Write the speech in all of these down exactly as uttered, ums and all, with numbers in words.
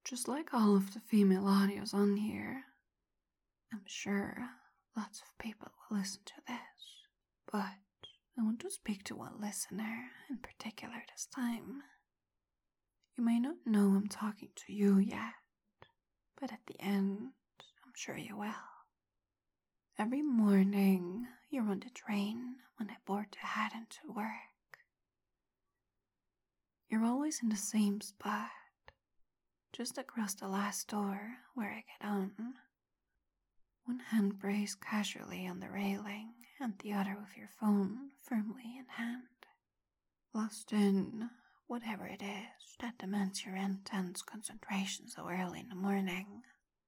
just like all of the female audios on here. I'm sure lots of people will listen to this, but I want to speak to one listener in particular this time. You may not know I'm talking to you yet, but at the end, I'm sure you will. Every morning, you're on the train when I board to head into work. You're always in the same spot, just across the last door where I get on. One hand braced casually on the railing and the other with your phone firmly in hand. Lost in whatever it is that demands your intense concentration so early in the morning.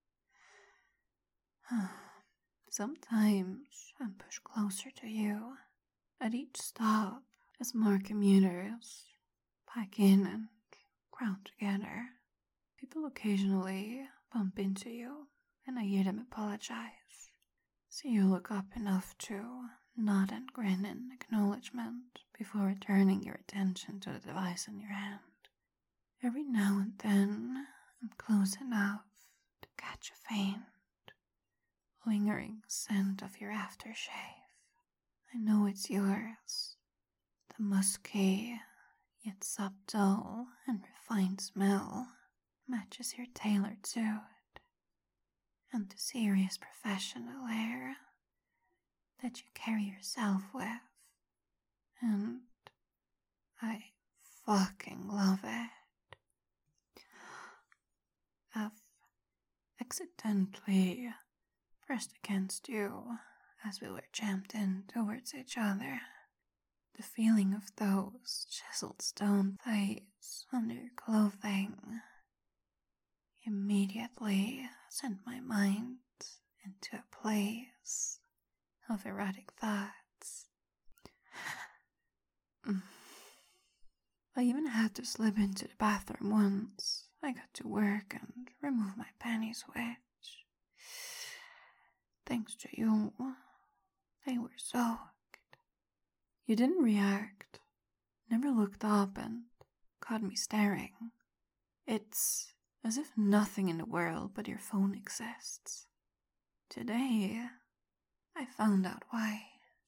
Sometimes I'm pushed closer to you at each stop as more commuters pack in and crowd together. People occasionally bump into you and I hear them apologize. So you look up enough to nod and grin in acknowledgement before returning your attention to the device in your hand. Every now and then, I'm close enough to catch a faint, lingering scent of your aftershave. I know it's yours. The musky, yet subtle and refined smell matches your tailored suit, and the serious professional air that you carry yourself with, and I fucking love it. I've accidentally pressed against you as we were jammed in towards each other. The feeling of those chiseled stone thighs under your clothing immediately sent my mind into a place of erotic thoughts. I even had to slip into the bathroom once. I got to work and remove my panties, which, thanks to you, they were soaked. You didn't react, never looked up and caught me staring. It's as if nothing in the world but your phone exists. Today, I found out why.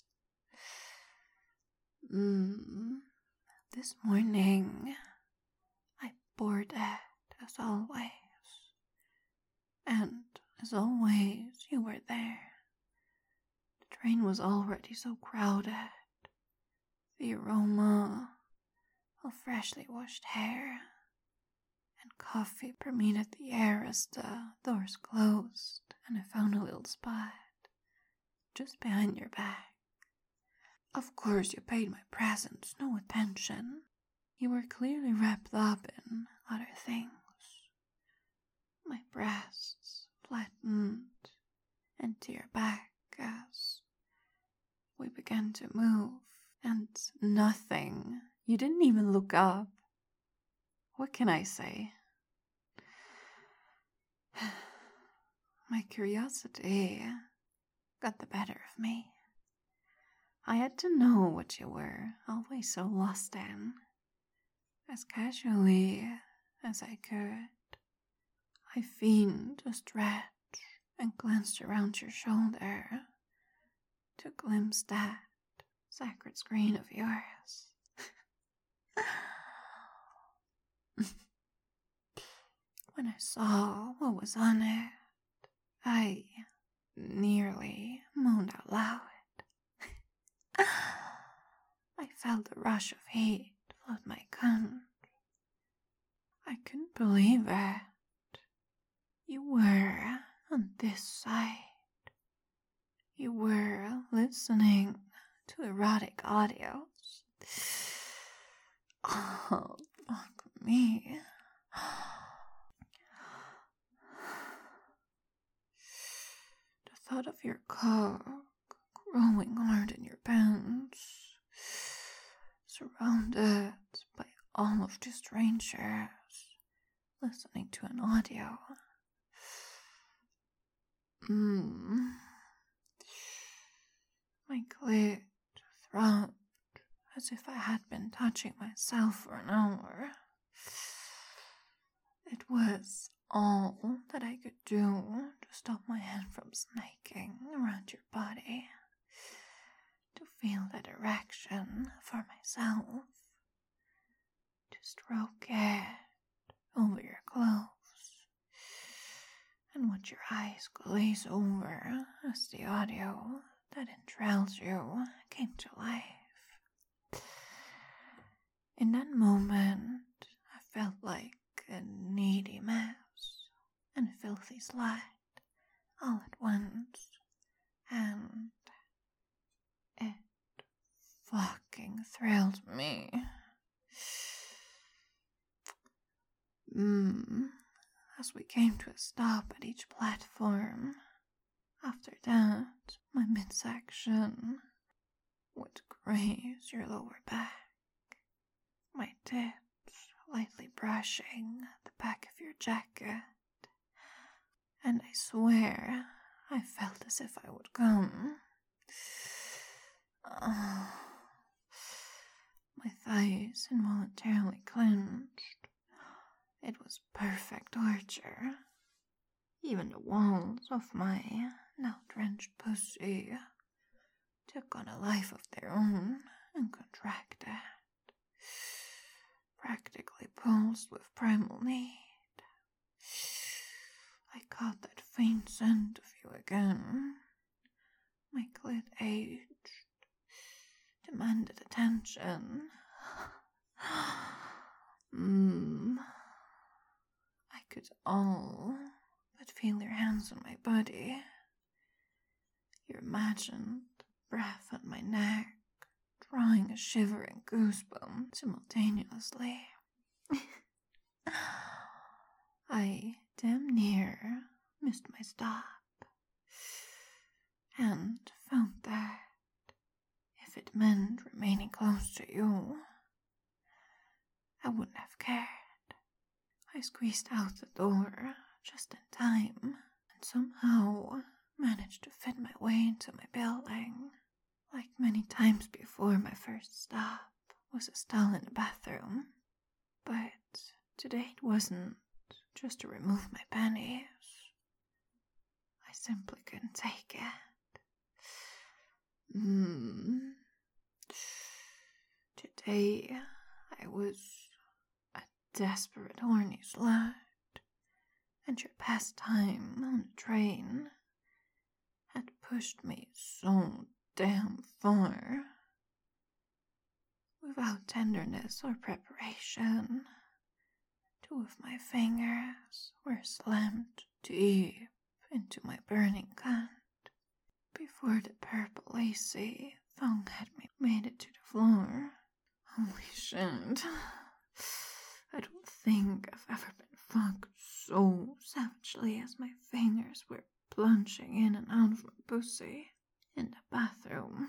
Mm, this morning, I boarded as always. And as always, you were there. The train was already so crowded. The aroma of freshly washed hair and coffee permeated the air as the doors closed, and I found a little spot just behind your back. Of course, you paid my presence no attention. You were clearly wrapped up in other things. My breasts flattened into your back as we began to move, and nothing. You didn't even look up. What can I say? My curiosity got the better of me. I had to know what you were always so lost in. As casually as I could, I feigned a stretch and glanced around your shoulder to glimpse that sacred screen of yours. When I saw what was on it, I nearly moaned out loud. I felt a rush of heat flood my cunt. I couldn't believe it. You were on this side. You were listening to erotic audios. Oh, fuck me. The thought of your cock growing hard in your pants, surrounded by all of the strangers listening to an audio. Mmm. My clit throbbed as if I had been touching myself for an hour. It was all that I could do to stop my hand from snaking around your body, to feel that erection for myself, to stroke it over your clothes, and watch your eyes glaze over as the audio that enthralls you came to life. In that moment, I felt like a needy mouse and filthy slut all at once, and it fucking thrilled me. Mmm. As we came to a stop at each platform, after that, my midsection would graze your lower back, my tips lightly brushing the back of your jacket, and I swear I felt as if I would come. Uh, my thighs involuntarily clenched. It was perfect torture. Even the walls of my now drenched pussy took on a life of their own and contracted, practically pulsed with primal need. I caught that faint scent of you again. My clit aged, demanded attention. Mmm. I could all but feel your hands on my body, your imagined breath on my neck, drawing a shivering goosebump simultaneously. I damn near missed my stop, and found that if it meant remaining close to you, I wouldn't have cared. I squeezed out the door just in time, and somehow managed to fit my way into my building. Like many times before, my first stop was a stall in the bathroom, but today it wasn't just to remove my panties. I simply couldn't take it. Hmm. Today I was a desperate, horny slut, and your pastime on the train had pushed me so damn far. Without tenderness or preparation, two of my fingers were slammed deep into my burning cunt before the purple lacy thong had made it to the floor. Holy shit. I don't think I've ever been fucked so savagely as my fingers were plunging in and out of my pussy in the bathroom.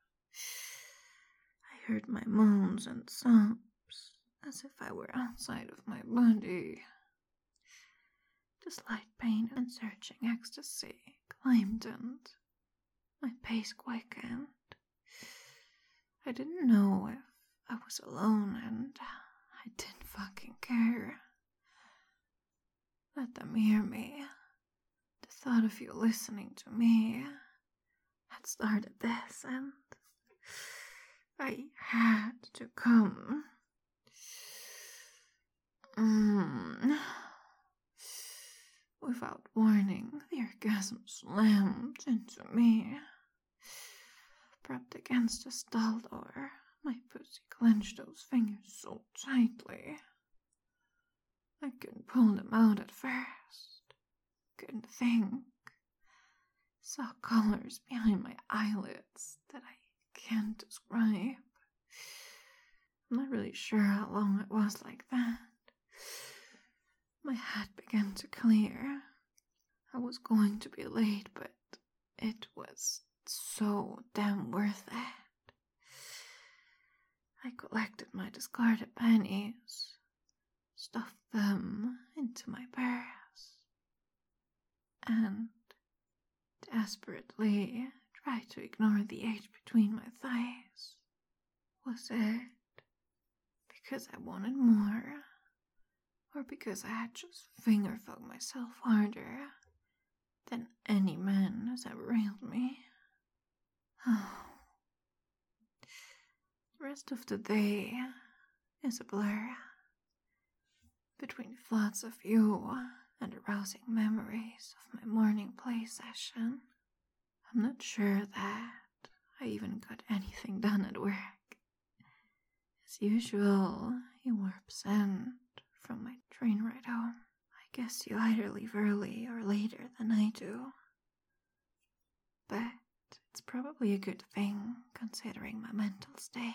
I heard my moans and sobs as if I were outside of my body. The slight pain and surging ecstasy climbed and my pace quickened. I didn't know if I was alone, and I didn't fucking care. Let them hear me. The thought of you listening to me had started this, and I had to come. Mm. Without warning, the orgasm slammed into me. Propped against the stall door, my pussy clenched those fingers so tightly. I couldn't pull them out at first. Couldn't think. Saw colors behind my eyelids that I can't describe. I'm not really sure how long it was like that. My head began to clear. I was going to be late, but it was so damn worth it. I collected my discarded pennies, stuffed them into my purse, and desperately tried to ignore the ache between my thighs. Was it because I wanted more? or because I had just finger-fucked myself harder than any man has ever railed me. The rest of the day is a blur between thoughts of you and arousing memories of my morning play session. I'm not sure that I even got anything done at work. As usual, you were absent from my train ride home. I guess you either leave early or later than I do. But it's probably a good thing considering my mental state.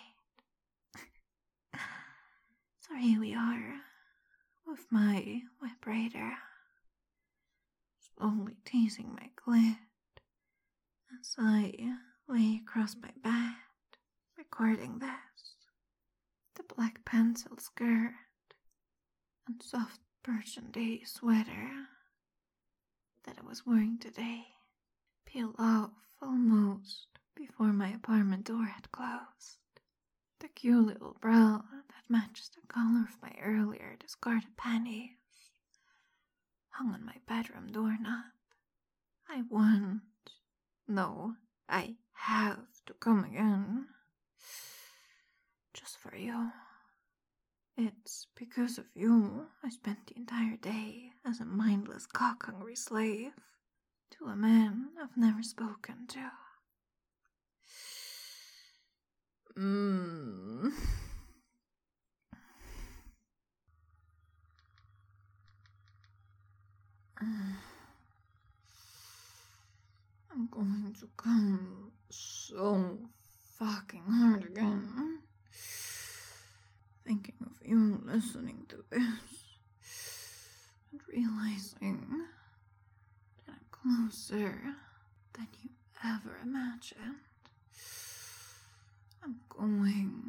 So here we are, with my vibrator, slowly teasing my clit as I lay across my bed, recording this. The black pencil skirt and soft burgundy sweater that I was wearing today peeled off almost before my apartment door had closed. The cute little bra that matches the color of my earlier discarded panties hung on my bedroom doorknob. I want, no, I have to come again. Just for you. It's because of you I spent the entire day as a mindless cock-hungry slave to a man I've never spoken to. Mmm. I'm going to come so fucking hard again. Thinking of you listening to this and realizing that I'm closer than you ever imagined. I'm going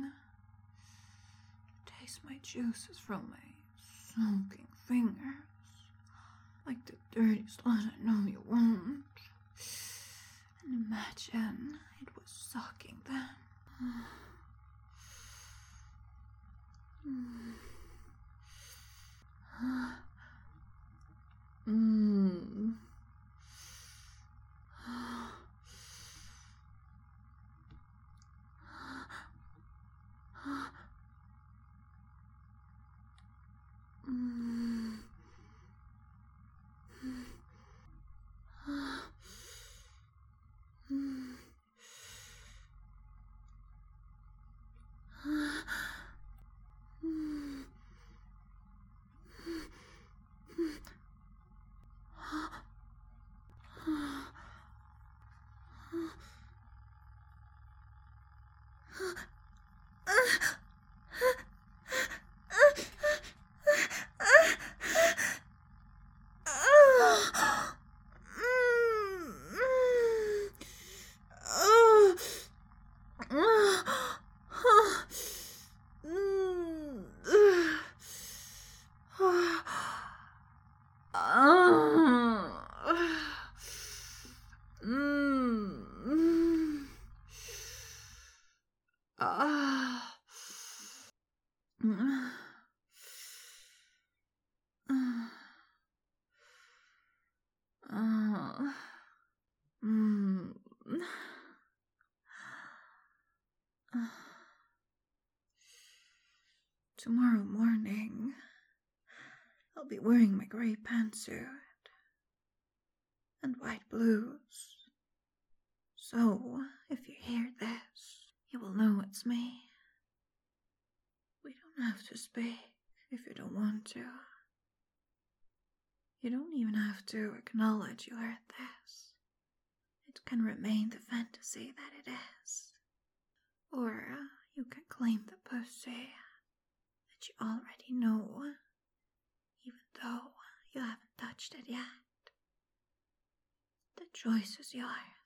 to taste my juices from my soaking fingers like the dirty slut I know you want, and imagine it was sucking them. Mm. Mm. Tomorrow morning, I'll be wearing my grey pantsuit and white blues. So, if you hear this, you will know it's me. We don't have to speak if you don't want to. You don't even have to acknowledge you heard this. It can remain the fantasy that it is. Or you can claim the pussy that you already know, even though you haven't touched it yet. The choice is yours.